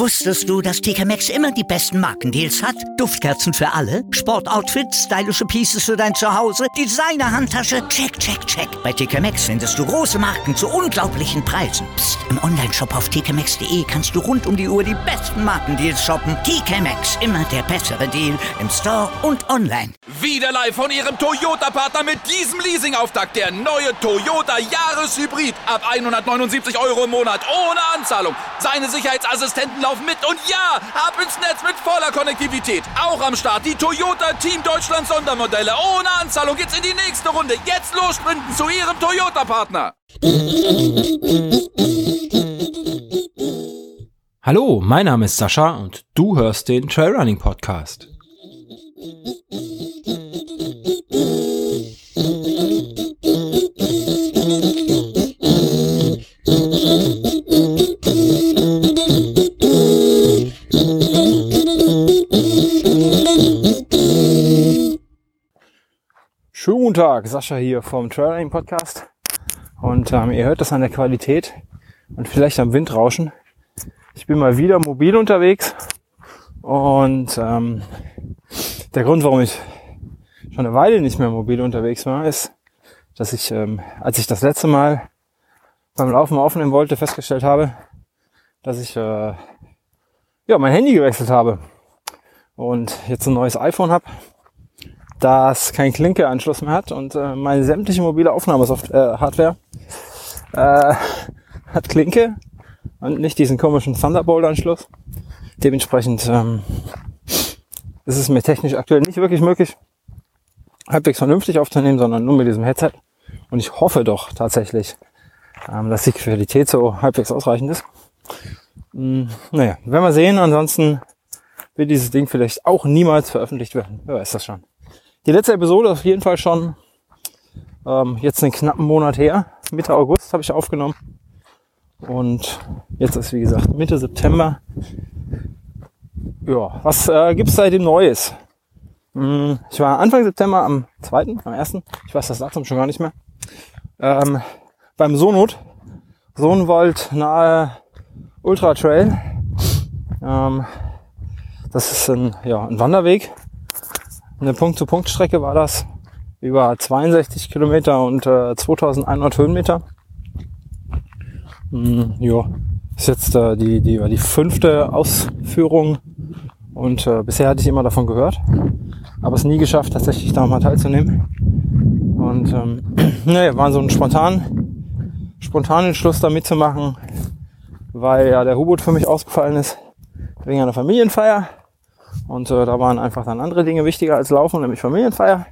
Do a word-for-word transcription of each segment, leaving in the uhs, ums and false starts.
Wusstest du, dass T K Maxx immer die besten Markendeals hat? Duftkerzen für alle, Sportoutfits, stylische Pieces für dein Zuhause, Designer-Handtasche, check, check, check. Bei T K Maxx findest du große Marken zu unglaublichen Preisen. Psst. Im Onlineshop auf t k maxx punkt d e kannst du rund um die Uhr die besten Markendeals shoppen. T K Maxx, immer der bessere Deal im Store und online. Wieder live von Ihrem Toyota-Partner mit diesem Leasing-Auftakt. Der neue Toyota Jahreshybrid. Ab hundertneunundsiebzig Euro im Monat ohne Anzahlung. Seine Sicherheitsassistenten laufen mit und ja, ab ins Netz mit voller Konnektivität. Auch am Start die Toyota Team Deutschland Sondermodelle. Ohne Anzahlung geht's in die nächste Runde. Jetzt los sprinten zu Ihrem Toyota-Partner. Hallo, mein Name ist Sascha und du hörst den Trailrunning Podcast. Schönen guten Tag, Sascha hier vom Trailrunning Podcast und ähm, ihr hört das an der Qualität und vielleicht am Windrauschen. Ich bin mal wieder mobil unterwegs und ähm, der Grund, warum ich schon eine Weile nicht mehr mobil unterwegs war, ist, dass ich, ähm, als ich das letzte Mal beim Laufen aufnehmen wollte, festgestellt habe, dass ich äh, ja mein Handy gewechselt habe und jetzt ein neues iPhone habe, das keinen Klinke-Anschluss mehr hat und äh, meine sämtliche mobile Aufnahmehardware äh, hat Klinke und nicht diesen komischen Thunderbolt-Anschluss. Dementsprechend ähm, ist es mir technisch aktuell nicht wirklich möglich, halbwegs vernünftig aufzunehmen, sondern nur mit diesem Headset. Und ich hoffe doch tatsächlich, ähm, dass die Qualität so halbwegs ausreichend ist. Hm, naja, werden wir sehen. Ansonsten wird dieses Ding vielleicht auch niemals veröffentlicht werden. Wer weiß das schon. Die letzte Episode auf jeden Fall schon ähm, jetzt einen knappen Monat her. Mitte August habe ich aufgenommen. Und jetzt ist, wie gesagt, Mitte September. Ja, was äh, gibt's seitdem Neues? Hm, ich war Anfang September am zweiten, am ersten, ich weiß das Datum schon gar nicht mehr, ähm, beim Sonut, Sohnwald nahe Ultra Trail. Ähm, das ist ein, ja, ein Wanderweg. Eine Punkt-zu-Punkt-Strecke war das. Über zweiundsechzig Kilometer und äh, zweitausendeinhundert Höhenmeter. Hm, ja, ist jetzt äh, die, die, die fünfte Ausführung und äh, bisher hatte ich immer davon gehört, aber es nie geschafft, tatsächlich da mal teilzunehmen. Und ähm, ne, war so ein spontan, spontanen Entschluss da mitzumachen, weil ja der Hubert für mich ausgefallen ist wegen einer Familienfeier. Und äh, da waren einfach dann andere Dinge wichtiger als Laufen, nämlich Familienfeier.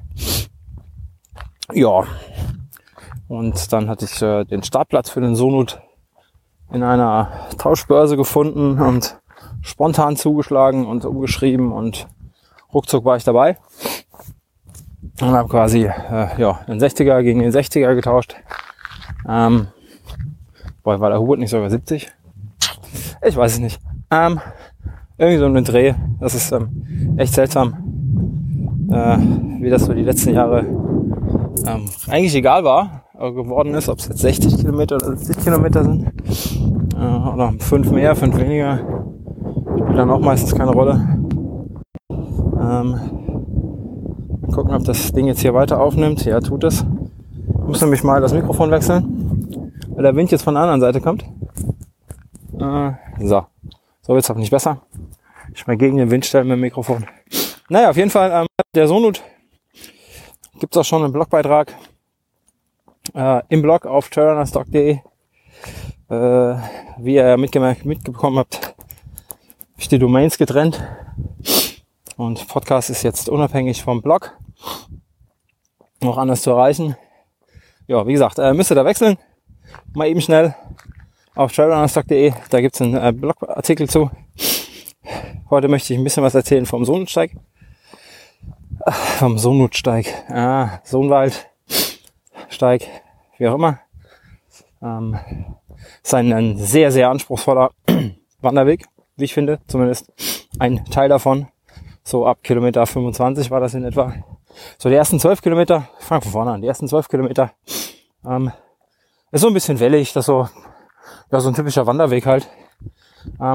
Ja, und dann hatte ich äh, den Startplatz für den Sonut in einer Tauschbörse gefunden und spontan zugeschlagen und umgeschrieben und ruckzuck war ich dabei. Und habe quasi äh, ja, den sechziger gegen den sechziger getauscht. Ähm, boah, war der Hubert nicht sogar siebzig? Ich weiß es nicht. Ähm, irgendwie so einen Dreh. Das ist ähm, echt seltsam, äh, wie das so die letzten Jahre ähm, eigentlich egal war, äh, geworden ist, ob es jetzt sechzig Kilometer oder siebzig Kilometer sind. Äh, oder fünf mehr, fünf weniger. Spielt dann auch meistens keine Rolle. Ähm, mal gucken, ob das Ding jetzt hier weiter aufnimmt. Ja, tut es. Ich muss nämlich mal das Mikrofon wechseln, weil der Wind jetzt von der anderen Seite kommt. Äh, so. So wird's auch nicht besser. Ich mal gegen den Wind stellen mit dem Mikrofon. Naja, auf jeden Fall, ähm, der Sonut gibt's auch schon einen Blogbeitrag äh, im Blog auf trailrunnerstock punkt de. Äh, wie ihr mitgemerkt, mitbekommen habt, habe ich die Domains getrennt. Und Podcast ist jetzt unabhängig vom Blog noch anders zu erreichen. Ja, wie gesagt, äh, müsst ihr da wechseln. Mal eben schnell auf trailrunnerstock punkt de, da gibt's einen äh, Blogartikel zu. Heute möchte ich ein bisschen was erzählen vom Sonutsteig. Ach, vom Sonutsteig. Ah, Sohnwaldsteig, wie auch immer. Ähm, ist ein, ein sehr, sehr anspruchsvoller Wanderweg, wie ich finde. Zumindest ein Teil davon. So ab Kilometer fünfundzwanzig war das in etwa. So die ersten zwölf Kilometer, ich fange von vorne an, die ersten zwölf Kilometer ähm, ist so ein bisschen wellig, das so, ja, so ein typischer Wanderweg halt. Ähm,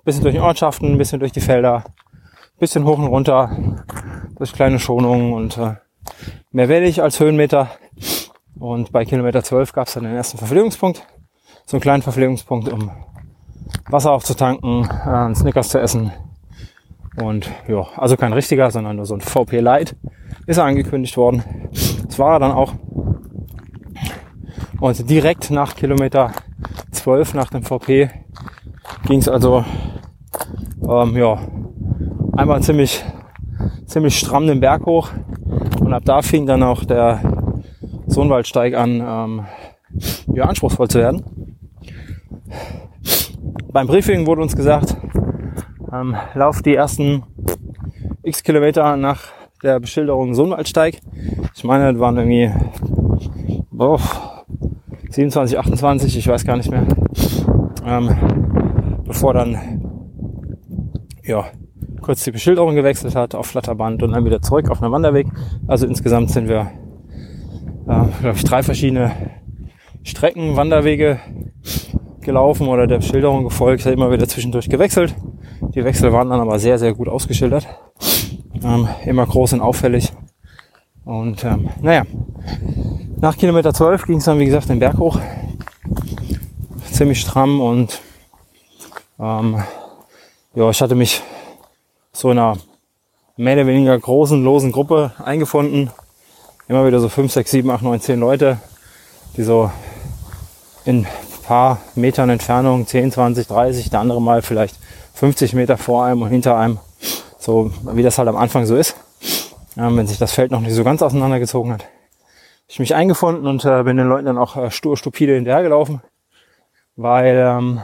bisschen durch die Ortschaften, ein bisschen durch die Felder, ein bisschen hoch und runter, durch kleine Schonungen und äh, mehr wellig als Höhenmeter. Und bei Kilometer zwölf gab es dann den ersten Verpflegungspunkt, so einen kleinen Verpflegungspunkt, um Wasser aufzutanken, äh, einen Snickers zu essen. Und ja, also kein richtiger, sondern nur so ein V P Light ist er angekündigt worden. Das war er dann auch. Und direkt nach Kilometer zwölf, nach dem V P, ging es also ähm, ja, einmal ziemlich, ziemlich stramm den Berg hoch. Und ab da fing dann auch der Sohnwaldsteig an, ähm, ja, anspruchsvoll zu werden. Beim Briefing wurde uns gesagt, ähm, lauf die ersten x Kilometer nach der Beschilderung Sohnwaldsteig. Ich meine, das waren irgendwie oh, siebenundzwanzig, achtundzwanzig, ich weiß gar nicht mehr. Ähm, bevor dann ja, kurz die Beschilderung gewechselt hat auf Flatterband und dann wieder zurück auf einen Wanderweg. Also insgesamt sind wir, äh, glaube ich, drei verschiedene Strecken, Wanderwege gelaufen oder der Beschilderung gefolgt, hat immer wieder zwischendurch gewechselt. Die Wechsel waren dann aber sehr, sehr gut ausgeschildert. Ähm, immer groß und auffällig. Und ähm, naja, nach Kilometer zwölf ging es dann, wie gesagt, den Berg hoch. Ziemlich stramm und ähm, ja, ich hatte mich so in einer mehr oder weniger großen, losen Gruppe eingefunden. Immer wieder so fünf, sechs, sieben, acht, neun, zehn Leute, die so in paar Metern Entfernung, zehn, zwanzig, dreißig, der andere mal vielleicht fünfzig Meter vor einem und hinter einem, so wie das halt am Anfang so ist, ähm, wenn sich das Feld noch nicht so ganz auseinandergezogen hat. Ich mich eingefunden und äh, bin den Leuten dann auch äh, stur, stupide hinterhergelaufen, weil ähm,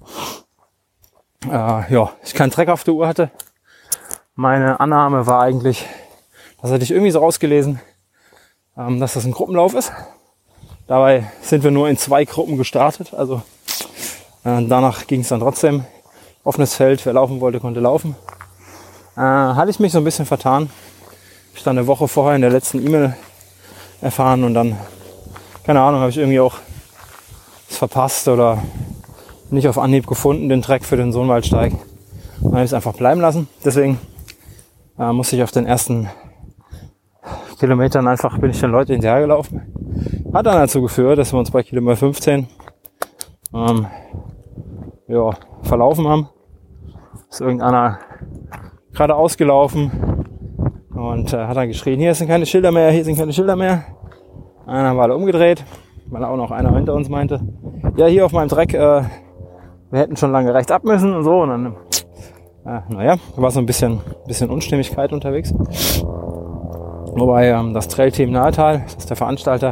äh, ja, ich keinen Treck auf der Uhr hatte. Meine Annahme war eigentlich, das hatte ich irgendwie so rausgelesen, ähm, dass das ein Gruppenlauf ist. Dabei sind wir nur in zwei Gruppen gestartet, also äh, danach ging es dann trotzdem. Offenes Feld, wer laufen wollte, konnte laufen. Äh, hatte ich mich so ein bisschen vertan. Ich dann eine Woche vorher in der letzten E-Mail erfahren und dann, keine Ahnung, habe ich irgendwie auch es verpasst oder nicht auf Anhieb gefunden, den Track für den Sohnwaldsteig. Dann habe ich es einfach bleiben lassen. Deswegen äh, musste ich auf den ersten Kilometern einfach, bin ich den Leuten hinterhergelaufen. Hat dann dazu geführt, dass wir uns bei Kilometer fünfzehn ähm, ja, verlaufen haben. Ist irgendeiner gerade ausgelaufen und äh, hat dann geschrien, hier sind keine Schilder mehr, hier sind keine Schilder mehr. Und dann haben wir alle umgedreht, weil auch noch einer hinter uns meinte, ja, hier auf meinem Dreck, äh, wir hätten schon lange rechts ab müssen und so. Und dann, äh, naja, da war so ein bisschen, bisschen Unstimmigkeit unterwegs. Wobei ähm, das Trail-Team Nahetal, das ist der Veranstalter,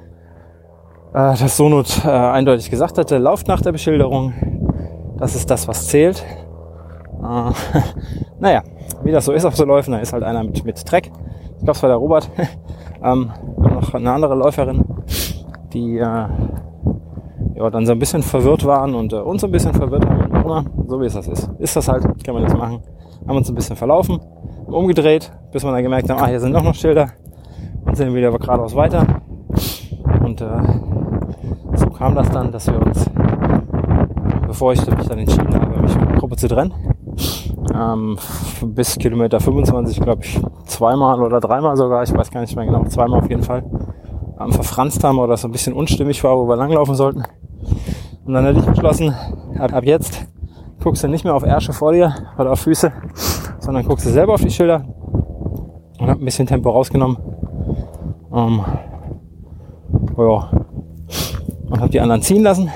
äh, das Sonut äh, eindeutig gesagt hatte, lauft nach der Beschilderung. Das ist das, was zählt. Äh, naja, wie das so ist auf so Läufen, da ist halt einer mit, mit Treck. Ich glaube, es war der Robert. ähm, noch eine andere Läuferin, die äh, ja, dann so ein bisschen verwirrt waren und äh, uns ein bisschen verwirrt haben. Immer, so wie es das ist. Ist das halt, kann man nichts machen. Haben uns ein bisschen verlaufen, umgedreht, bis wir dann gemerkt haben, ah, hier sind noch noch Schilder. Und sind wieder geradeaus weiter. Und äh, so kam das dann, dass wir uns, bevor ich mich dann entschieden habe, mich von der Gruppe zu trennen, ähm, bis Kilometer fünfundzwanzig, glaube ich, zweimal oder dreimal sogar, ich weiß gar nicht mehr genau, zweimal auf jeden Fall, ähm, verfranst haben oder so ein bisschen unstimmig war, wo wir langlaufen sollten. Und dann hätte ich beschlossen, ab, ab jetzt guckst du nicht mehr auf Ärsche vor dir oder auf Füße, sondern guckst du selber auf die Schilder und hab ein bisschen Tempo rausgenommen. Ähm, ja, und habe die anderen ziehen lassen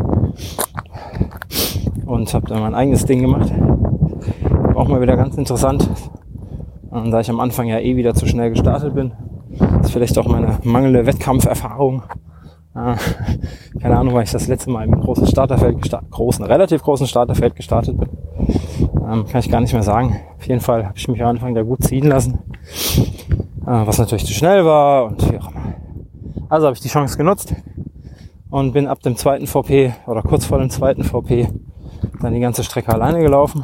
und habe dann mein eigenes Ding gemacht. Auch mal wieder ganz interessant, und da ich am Anfang ja eh wieder zu schnell gestartet bin, ist vielleicht auch meine mangelnde Wettkampferfahrung. Äh, keine Ahnung, weil ich das letzte Mal im großen Starterfeld gestartet, großen, relativ großen Starterfeld gestartet bin. Ähm, kann ich gar nicht mehr sagen. Auf jeden Fall habe ich mich am Anfang da gut ziehen lassen, äh, was natürlich zu schnell war und wie auch immer. Also habe ich die Chance genutzt und bin ab dem zweiten V P oder kurz vor dem zweiten V P dann die ganze Strecke alleine gelaufen.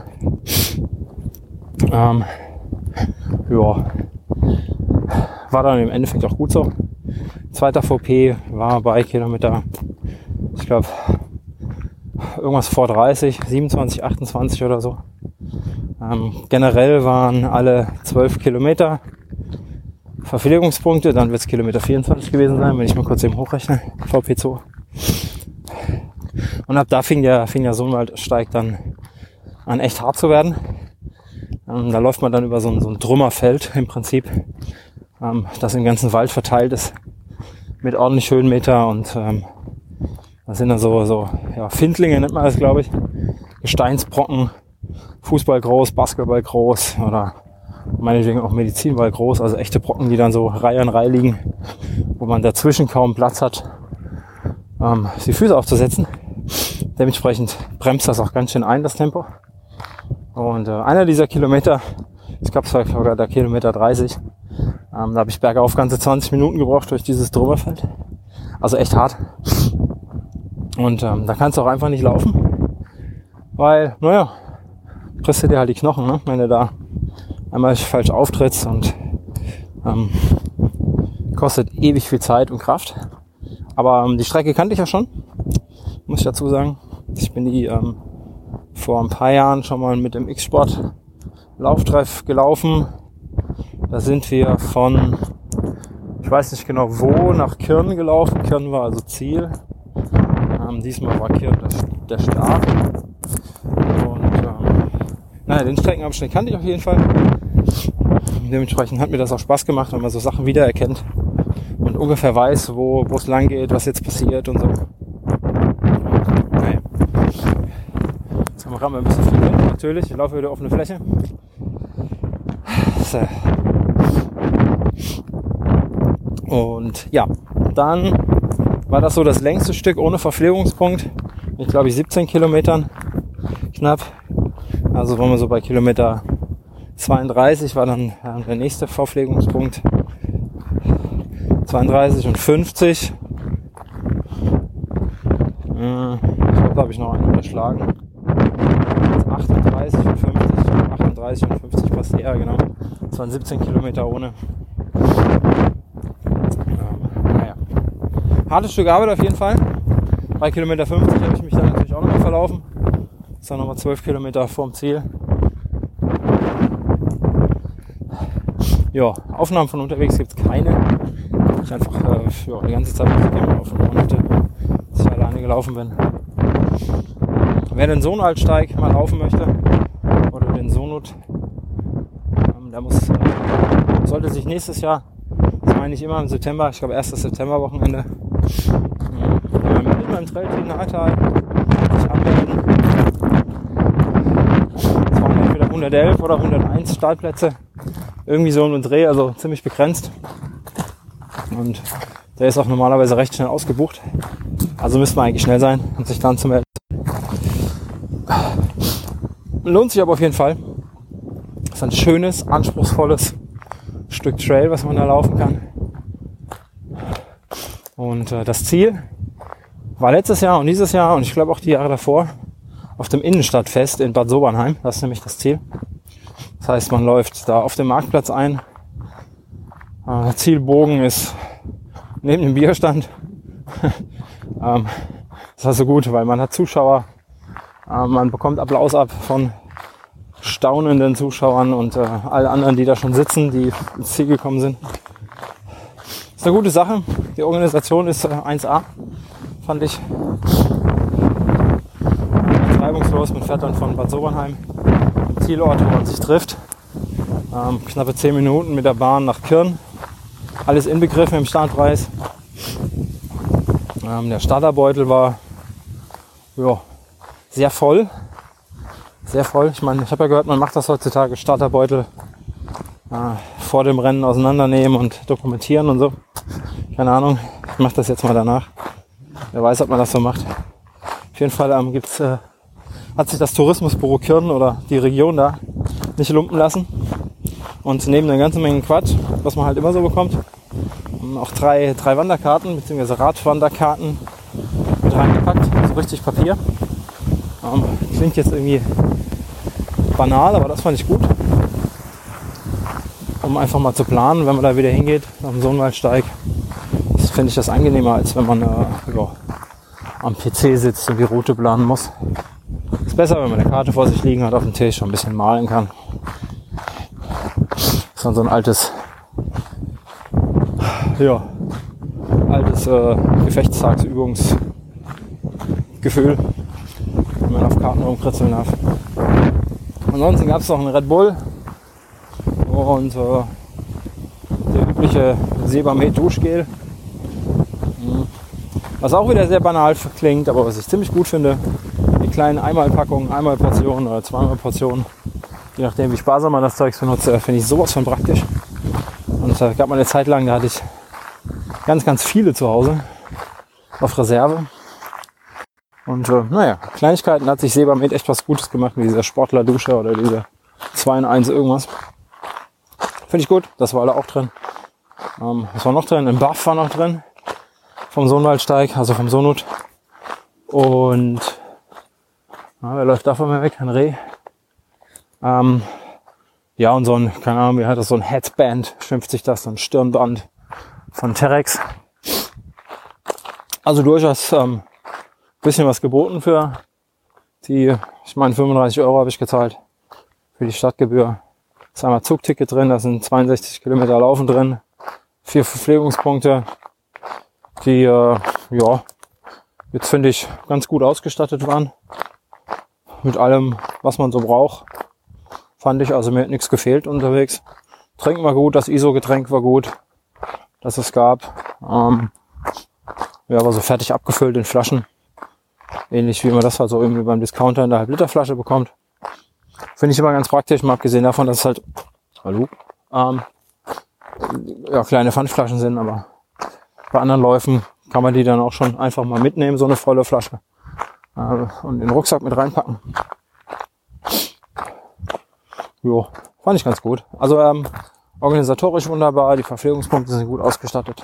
Ähm, ja, war dann im Endeffekt auch gut so. Zweiter V P war bei Kilometer, ich glaube, irgendwas vor dreißig, siebenundzwanzig, achtundzwanzig oder so. Ähm, generell waren alle zwölf Kilometer Verpflegungspunkte, dann wird es Kilometer vierundzwanzig gewesen sein, wenn ich mal kurz eben hochrechne, V P zwei. Und ab da fing der, fing der Sohnwaldsteig dann an echt hart zu werden. Ähm, da läuft man dann über so ein, so ein Trümmerfeld im Prinzip, ähm, das im ganzen Wald verteilt ist, mit ordentlich Höhenmeter und ähm, das sind dann so, so ja, Findlinge nennt man das, glaube ich, Gesteinsbrocken, Fußball groß, Basketball groß oder meinetwegen auch Medizinball groß, also echte Brocken, die dann so Reihe an Reihe liegen, wo man dazwischen kaum Platz hat, ähm, die Füße aufzusetzen. Dementsprechend bremst das auch ganz schön ein, das Tempo. Und äh, einer dieser Kilometer, ich glaube es war sogar der Kilometer dreißig, ähm, da habe ich bergauf ganze zwanzig Minuten gebraucht durch dieses Trümmerfeld. Also echt hart. Und ähm, da kannst du auch einfach nicht laufen, weil, naja, frisst du dir halt die Knochen, ne? Wenn du da einmal falsch auftrittst und ähm, kostet ewig viel Zeit und Kraft. Aber ähm, die Strecke kannte ich ja schon, muss ich dazu sagen. Ich bin die ähm, vor ein paar Jahren schon mal mit dem X-Sport Lauftreff gelaufen. Da sind wir von, ich weiß nicht genau wo, nach Kirn gelaufen. Kirn war also Ziel. Ähm, diesmal war Kirn der, der Start. Und ähm, naja, den Streckenabschnitt kannte ich auf jeden Fall. Dementsprechend hat mir das auch Spaß gemacht, wenn man so Sachen wiedererkennt und ungefähr weiß, wo es lang geht, was jetzt passiert und so. Naja. Jetzt haben wir ein bisschen viel Wind, natürlich. Ich laufe wieder auf eine Fläche. So. Und ja, dann war das so das längste Stück ohne Verpflegungspunkt. Mit, glaube ich, siebzehn Kilometern knapp. Also waren wir so bei Kilometer zweiunddreißig, war dann der nächste Verpflegungspunkt. zweiunddreißig und fünfzig. Ich glaube, da habe ich noch einen unterschlagen. achtunddreißig und fünfzig. achtunddreißig und fünfzig passt eher, genau. Das waren siebzehn Kilometer ohne. Naja. Hartes Stück Arbeit auf jeden Fall. Bei Kilometer fünfzig habe ich mich dann natürlich auch noch mal verlaufen. Das ist dann nochmal zwölf Kilometer vorm Ziel. Ja, Aufnahmen von unterwegs gibt es keine. Ich einfach äh, ja, die ganze Zeit Musik immer auf und hatte, dass ich alleine gelaufen bin. Wer den Sohnwaldsteig mal laufen möchte oder den Sonut, ähm, der muss, äh, sollte sich nächstes Jahr, das meine ich immer im September, ich glaube erstes September-Wochenende, äh, in meinem Trailteam Nahtal sich anmelden. Es waren entweder hundertelf oder hunderteins Startplätze. Irgendwie so ein Dreh, also ziemlich begrenzt. Und der ist auch normalerweise recht schnell ausgebucht. Also müsste man eigentlich schnell sein und sich dann zu melden. Lohnt sich aber auf jeden Fall. Das ist ein schönes, anspruchsvolles Stück Trail, was man da laufen kann. Und äh, das Ziel war letztes Jahr und dieses Jahr und ich glaube auch die Jahre davor auf dem Innenstadtfest in Bad Sobernheim. Das ist nämlich das Ziel. Das heißt, man läuft da auf dem Marktplatz ein. Der Zielbogen ist neben dem Bierstand. ähm, das ist also gut, weil man hat Zuschauer. Ähm, man bekommt Applaus ab von staunenden Zuschauern und äh, alle anderen, die da schon sitzen, die ins Ziel gekommen sind. Das ist eine gute Sache. Die Organisation ist äh, eins A, fand ich. Reibungslos. Man fährt dann von Bad Sobernheim, Zielort, wo man sich trifft. Ähm, knappe zehn Minuten mit der Bahn nach Kirn. Alles inbegriffen im Startpreis. Ähm, der Starterbeutel war ja, sehr voll. Sehr voll. Ich meine, ich habe ja gehört, man macht das heutzutage, Starterbeutel äh, vor dem Rennen auseinandernehmen und dokumentieren und so. Keine Ahnung, ich mache das jetzt mal danach. Wer weiß, ob man das so macht. Auf jeden Fall ähm, gibt's, äh, hat sich das Tourismusbüro Kirn oder die Region da nicht lumpen lassen. Und neben einer ganzen Menge Quatsch, was man halt immer so bekommt, auch drei, drei Wanderkarten bzw. Radwanderkarten mit reingepackt, so richtig Papier. Ähm, klingt jetzt irgendwie banal, aber das fand ich gut. Um einfach mal zu planen, wenn man da wieder hingeht, auf dem Sohnwaldsteig. Das finde ich das angenehmer, als wenn man äh, ja, am P C sitzt und die Route planen muss. Ist besser, wenn man eine Karte vor sich liegen hat auf dem Tisch und ein bisschen malen kann. Das ist dann so ein altes, ja, altes äh, Gefechtstagsübungsgefühl, wenn man auf Karten rumkritzeln darf. Ansonsten gab es noch einen Red Bull und äh, der übliche Sebamed Duschgel. Was auch wieder sehr banal klingt, aber was ich ziemlich gut finde. Die kleinen Einmalpackungen, Einmalportionen oder zweimal Portionen. Je nachdem wie sparsam man das Zeug benutzt, finde ich sowas von praktisch. Und es äh, gab mal eine Zeit lang, da hatte ich ganz, ganz viele zu Hause auf Reserve. Und äh, naja, Kleinigkeiten, hat sich Sebamed echt was Gutes gemacht mit dieser Sportler-Dusche oder diese zwei in eins irgendwas. Finde ich gut, das war alle auch drin. Ähm, was war noch drin? Ein Buff war noch drin. Vom Sohnwaldsteig, also vom Sonut. Und na, wer läuft da von mir weg? Ein Reh. Ähm, ja, und so ein, keine Ahnung, wie heißt das, so ein Headband, schimpft sich das, so ein Stirnband von Terex. Also durchaus ähm, bisschen was geboten für die, ich meine fünfunddreißig Euro habe ich gezahlt für die Stadtgebühr. Da ist einmal Zugticket drin, da sind zweiundsechzig Kilometer Laufen drin, vier Verpflegungspunkte, die äh, ja jetzt finde ich ganz gut ausgestattet waren. Mit allem, was man so braucht. Fand ich, also mir hat nichts gefehlt unterwegs. Trinken war gut, das I S O-Getränk war gut, das es gab. Ähm, ja, war so fertig abgefüllt in Flaschen. Ähnlich wie man das halt so irgendwie beim Discounter in der halb Liter Flasche bekommt. Finde ich immer ganz praktisch, mal abgesehen davon, dass es halt hallo, ähm, ja, kleine Pfandflaschen sind, aber bei anderen Läufen kann man die dann auch schon einfach mal mitnehmen, so eine volle Flasche. Äh, und in den Rucksack mit reinpacken. Jo, fand ich ganz gut. Also ähm, organisatorisch wunderbar, die Verpflegungspunkte sind gut ausgestattet.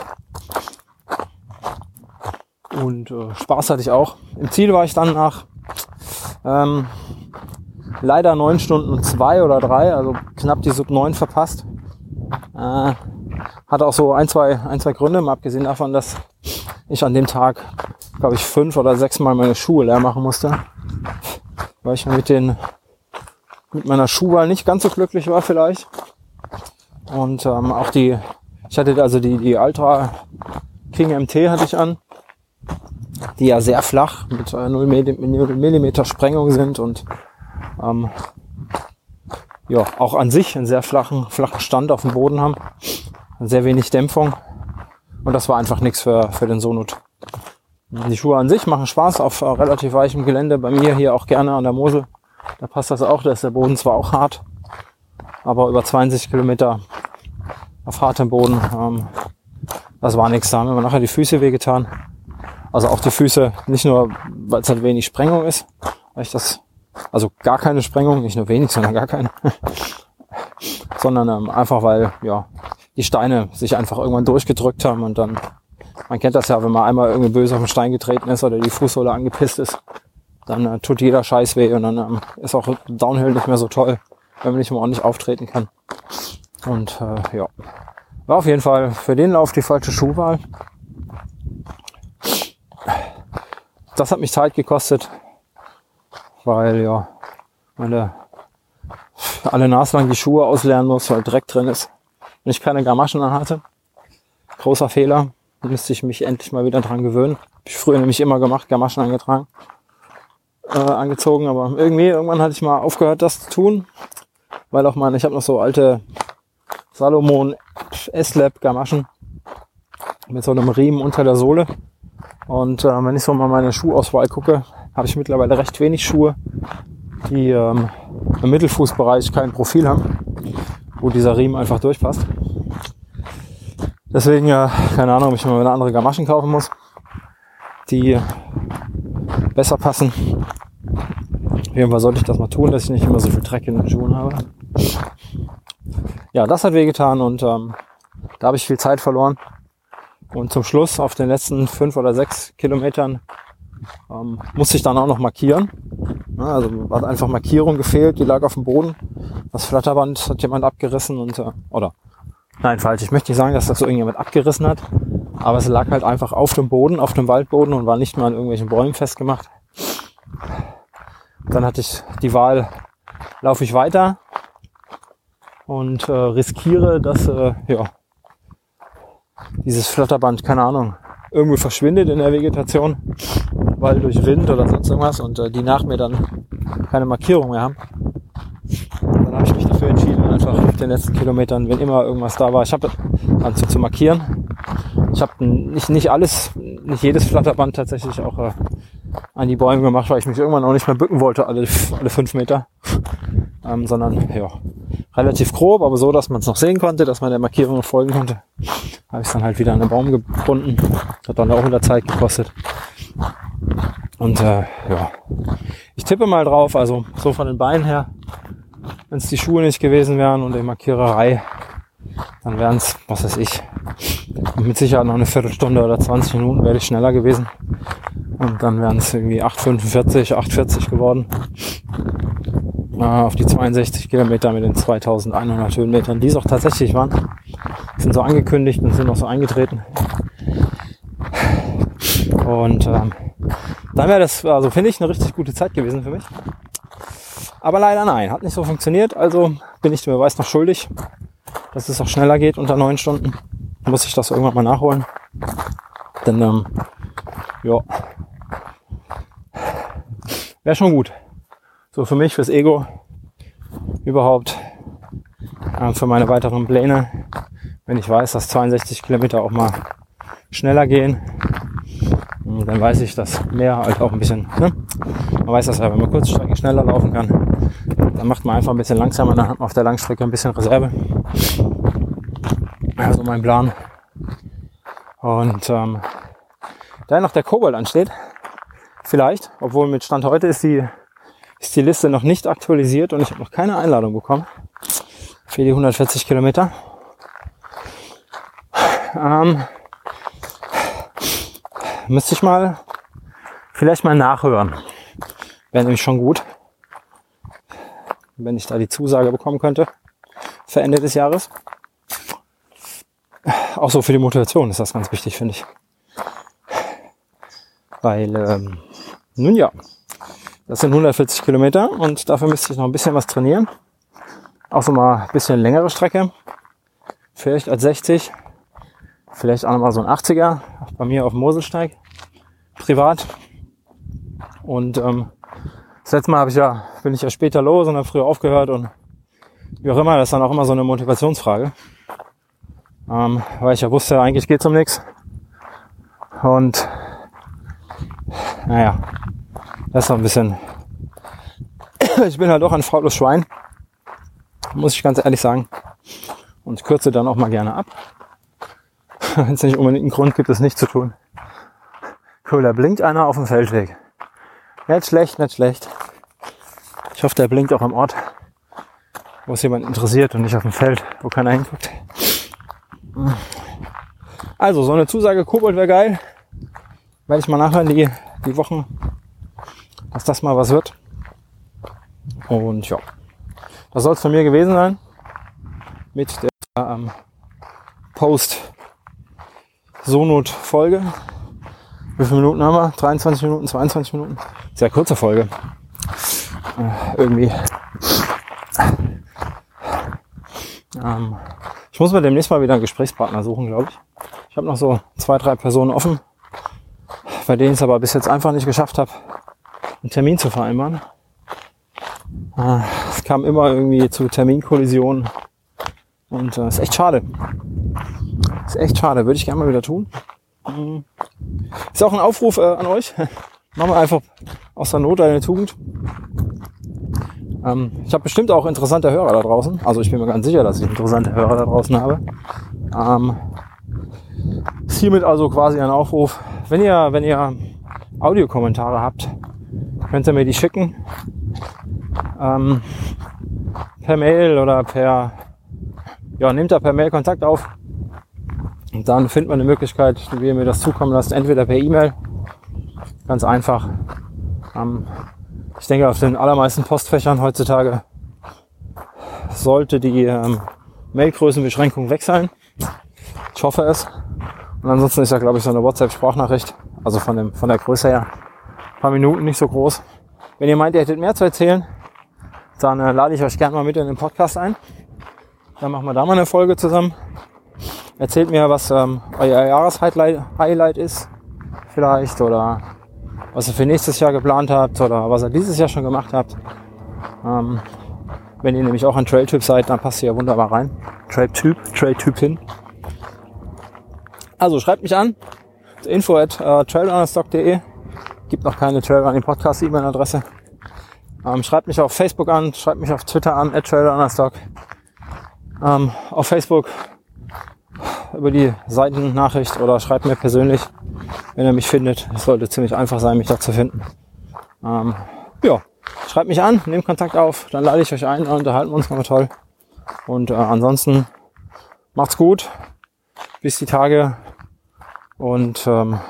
Und äh, Spaß hatte ich auch. Im Ziel war ich dann nach ähm, leider neun Stunden zwei oder drei, also knapp die Sub neun verpasst. Äh, hatte auch so ein, zwei, ein, zwei Gründe, mal abgesehen davon, dass ich an dem Tag, glaube ich, fünf oder sechs Mal meine Schuhe leer machen musste. Weil ich mit den mit meiner Schuhwahl nicht ganz so glücklich war vielleicht. Und ähm, auch die, ich hatte also die, die Ultra King M T hatte ich an, die ja sehr flach mit äh, null Millimeter Sprengung sind und ähm, ja auch an sich einen sehr flachen, flachen Stand auf dem Boden haben. Sehr wenig Dämpfung. Und das war einfach nichts für, für den Sonut. Die Schuhe an sich machen Spaß auf äh, relativ weichem Gelände. Bei mir hier auch gerne an der Mosel. Da passt das auch. Da ist der Boden zwar auch hart, aber über zweiundsechzig Kilometer auf hartem Boden, ähm, das war nichts. Da haben wir nachher die Füße wehgetan. Also auch die Füße, nicht nur, weil es halt wenig Sprengung ist, weil ich das, also gar keine Sprengung, nicht nur wenig, sondern gar keine, sondern ähm, einfach weil, ja, die Steine sich einfach irgendwann durchgedrückt haben und dann, man kennt das ja, wenn man einmal irgendwie böse auf den Stein getreten ist oder die Fußsohle angepisst ist, dann äh, tut jeder Scheiß weh und dann ähm, ist auch Downhill nicht mehr so toll, wenn man nicht mal ordentlich auftreten kann. Und äh, ja, war auf jeden Fall für den Lauf die falsche Schuhwahl. Das hat mich Zeit gekostet, weil ja meine alle Nase lang die Schuhe ausleeren muss, weil Dreck drin ist und ich keine Gamaschen an hatte. Großer Fehler, da müsste ich mich endlich mal wieder dran gewöhnen. Hab ich früher nämlich immer gemacht, Gamaschen angetragen, äh, angezogen, aber irgendwie irgendwann hatte ich mal aufgehört, das zu tun, weil auch meine, ich habe noch so alte Salomon S-Lab Gamaschen mit so einem Riemen unter der Sohle. Und äh, wenn ich so mal meine Schuhauswahl gucke, habe ich mittlerweile recht wenig Schuhe, die ähm, im Mittelfußbereich kein Profil haben, wo dieser Riemen einfach durchpasst. Deswegen, ja, keine Ahnung, ob ich mal eine andere Gamaschen kaufen muss, die besser passen. Auf jeden Fall sollte ich das mal tun, dass ich nicht immer so viel Dreck in den Schuhen habe. Ja, das hat wehgetan und ähm, da habe ich viel Zeit verloren. Und zum Schluss auf den letzten fünf oder sechs Kilometern ähm, musste ich dann auch noch markieren. Ja, also hat einfach Markierung gefehlt, die lag auf dem Boden. Das Flatterband hat jemand abgerissen und äh, oder nein, falsch. Ich möchte nicht sagen, dass das so irgendjemand abgerissen hat. Aber es lag halt einfach auf dem Boden, auf dem Waldboden und war nicht mal an irgendwelchen Bäumen festgemacht. Dann hatte ich die Wahl, laufe ich weiter und äh, riskiere, dass äh, ja, dieses Flatterband, keine Ahnung, irgendwo verschwindet in der Vegetation, weil durch Wind oder sonst irgendwas und äh, die nach mir dann keine Markierung mehr haben. Dann habe ich mich dafür entschieden, einfach auf den letzten Kilometern, wenn immer irgendwas da war, ich habe dann zu, zu markieren. Ich habe nicht, nicht alles, nicht jedes Flatterband tatsächlich auch äh, an die Bäume gemacht, weil ich mich irgendwann auch nicht mehr bücken wollte, alle, alle fünf Meter. Ähm, sondern ja, relativ grob, aber so, dass man es noch sehen konnte, dass man der Markierung folgen konnte. Habe ich es dann halt wieder an den Baum gebunden. Hat dann auch wieder Zeit gekostet. Und äh, ja, ich tippe mal drauf, also so von den Beinen her, wenn es die Schuhe nicht gewesen wären und die Markiererei, dann wären es, was weiß ich, mit Sicherheit noch eine Viertelstunde oder zwanzig Minuten wäre ich schneller gewesen. Und dann wären es irgendwie acht fünfundvierzig, acht vierzig geworden. Äh, auf die zweiundsechzig Kilometer mit den zweitausendeinhundert Höhenmetern, die es auch tatsächlich waren. Sind so angekündigt und sind auch so eingetreten. Und ähm, dann wäre das, also finde ich, eine richtig gute Zeit gewesen für mich. Aber leider nein, hat nicht so funktioniert. Also bin ich dem Beweis noch schuldig, dass es auch schneller geht unter neun Stunden. Muss ich das irgendwann mal nachholen. Denn, ähm, ja, wäre schon gut. So für mich, fürs Ego, überhaupt, äh, für meine weiteren Pläne. Wenn ich weiß, dass zweiundsechzig Kilometer auch mal schneller gehen, dann weiß ich, dass mehr halt auch ein bisschen, ne? Man weiß das ja, wenn man Kurzstrecken schneller laufen kann, dann macht man einfach ein bisschen langsamer, dann hat man auf der Langstrecke ein bisschen Reserve. Also mein Plan. Und ähm, da noch der Kobold ansteht, vielleicht, obwohl mit Stand heute ist die, ist die Liste noch nicht aktualisiert und ich habe noch keine Einladung bekommen für die hundertvierzig Kilometer. Ähm, müsste ich mal vielleicht mal nachhören. Wäre nämlich schon gut, wenn ich da die Zusage bekommen könnte für Ende des Jahres. Auch so für die Motivation ist das ganz wichtig, finde ich. Weil, ähm, nun ja, das sind hundertvierzig Kilometer und dafür müsste ich noch ein bisschen was trainieren. Auch so mal ein bisschen längere Strecke. Vielleicht als sechzig. Vielleicht auch nochmal so ein achtziger. Bei mir auf dem Moselsteig. Privat. Und ähm, das letzte Mal habe ich ja, bin ich ja später los und habe früher aufgehört und wie auch immer, das ist dann auch immer so eine Motivationsfrage. Ähm, weil ich ja wusste, eigentlich geht's um nichts. Und naja, das ist so ein bisschen, ich bin halt doch ein faules Schwein, muss ich ganz ehrlich sagen. Und kürze dann auch mal gerne ab, wenn es nicht unbedingt einen Grund gibt, es nicht zu tun. Cool, da blinkt einer auf dem Feldweg. Nicht schlecht, nicht schlecht. Ich hoffe, der blinkt auch am Ort, wo es jemand interessiert und nicht auf dem Feld, wo keiner hinguckt. Also, so eine Zusage Kobold wäre geil. Werde ich mal nachhören, die, die Wochen, dass das mal was wird. Und ja, das soll es von mir gewesen sein. Mit der ähm, Post-Sonot-Folge. Wie viele Minuten haben wir? dreiundzwanzig Minuten, zweiundzwanzig Minuten? Sehr kurze Folge. Äh, irgendwie. Ähm, ich muss mir demnächst mal wieder einen Gesprächspartner suchen, glaube ich. Ich habe noch so zwei, drei Personen offen, bei denen ich es aber bis jetzt einfach nicht geschafft habe, einen Termin zu vereinbaren. Äh, es kam immer irgendwie zu Terminkollisionen und es äh, ist echt schade. Ist echt schade, würde ich gerne mal wieder tun. Ähm, ist auch ein Aufruf äh, an euch. Machen wir einfach aus der Not eine Tugend. Ähm, ich habe bestimmt auch interessante Hörer da draußen. Also ich bin mir ganz sicher, dass ich interessante Hörer da draußen habe. Ähm, ist hiermit also quasi ein Aufruf. Wenn ihr, wenn ihr Audiokommentare habt, könnt ihr mir die schicken. Ähm, per Mail oder per, ja, nehmt da per Mail Kontakt auf. Und dann findet man eine Möglichkeit, wie ihr mir das zukommen lasst. Entweder per E-Mail. Ganz einfach. Ähm, ich denke, auf den allermeisten Postfächern heutzutage sollte die ähm, Mailgrößenbeschränkung weg sein. Ich hoffe es. Und ansonsten ist ja, glaube ich, so eine WhatsApp-Sprachnachricht, also von dem von der Größe her, ein paar Minuten, nicht so groß. Wenn ihr meint, ihr hättet mehr zu erzählen, dann äh, lade ich euch gerne mal mit in den Podcast ein. Dann machen wir da mal eine Folge zusammen. Erzählt mir, was ähm, euer Jahreshighlight ist vielleicht oder was ihr für nächstes Jahr geplant habt oder was ihr dieses Jahr schon gemacht habt. Ähm, wenn ihr nämlich auch ein Trail-Typ seid, dann passt ihr ja wunderbar rein. Trail-Typ, Trail-Typ hin. Also schreibt mich an. info at trailrunnerstock punkt de. Gibt noch keine Trailrunning Podcast E-Mail-Adresse. Ähm, schreibt mich auf Facebook an, schreibt mich auf Twitter an, at trailrunnerstock. Ähm, auf Facebook über die Seitennachricht oder schreibt mir persönlich, wenn ihr mich findet. Es sollte ziemlich einfach sein, mich da zu finden. Ähm, ja, schreibt mich an, nehmt Kontakt auf, dann lade ich euch ein und unterhalten wir uns nochmal toll. Und äh, ansonsten macht's gut, bis die Tage und ähm,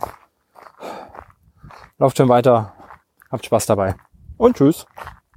lauft schön weiter, habt Spaß dabei und tschüss.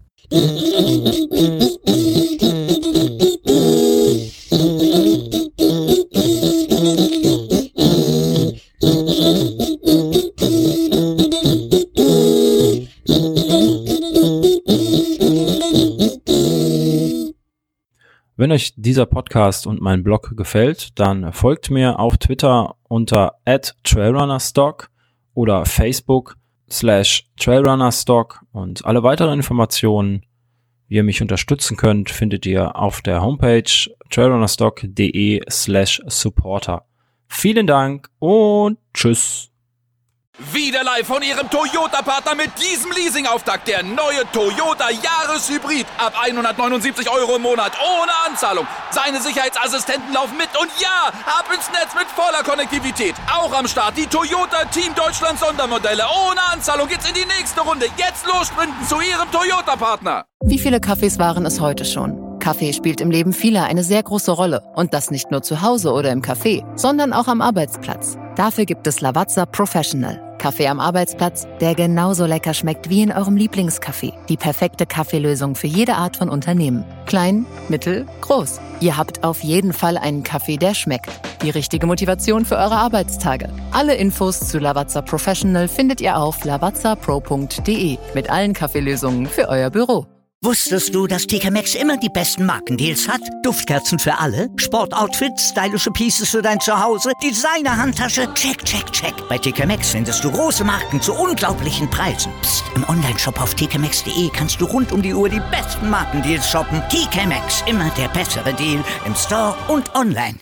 Wenn euch dieser Podcast und mein Blog gefällt, dann folgt mir auf Twitter unter at trailrunnerstock oder Facebook slash trailrunnerstock und alle weiteren Informationen, wie ihr mich unterstützen könnt, findet ihr auf der Homepage trailrunnerstock punkt de slash supporter. Vielen Dank und tschüss. Wieder live von Ihrem Toyota-Partner mit diesem Leasing-Auftakt. Der neue Toyota Jahreshybrid. Ab hundertneunundsiebzig Euro im Monat. Ohne Anzahlung. Seine Sicherheitsassistenten laufen mit. Und ja, ab ins Netz mit voller Konnektivität. Auch am Start die Toyota Team Deutschland Sondermodelle. Ohne Anzahlung geht's in die nächste Runde. Jetzt los sprinten zu Ihrem Toyota-Partner. Wie viele Kaffees waren es heute schon? Kaffee spielt im Leben vieler eine sehr große Rolle. Und das nicht nur zu Hause oder im Café, sondern auch am Arbeitsplatz. Dafür gibt es Lavazza Professional. Kaffee am Arbeitsplatz, der genauso lecker schmeckt wie in eurem Lieblingscafé. Die perfekte Kaffeelösung für jede Art von Unternehmen. Klein, mittel, groß. Ihr habt auf jeden Fall einen Kaffee, der schmeckt. Die richtige Motivation für eure Arbeitstage. Alle Infos zu Lavazza Professional findet ihr auf lavazza pro punkt de mit allen Kaffeelösungen für euer Büro. Wusstest du, dass T K Maxx immer die besten Markendeals hat? Duftkerzen für alle, Sportoutfits, stylische Pieces für dein Zuhause, Designer-Handtasche, check, check, check. Bei T K Maxx findest du große Marken zu unglaublichen Preisen. Psst. im Onlineshop auf t k maxx punkt de kannst du rund um die Uhr die besten Markendeals shoppen. T K Maxx, immer der bessere Deal im Store und online.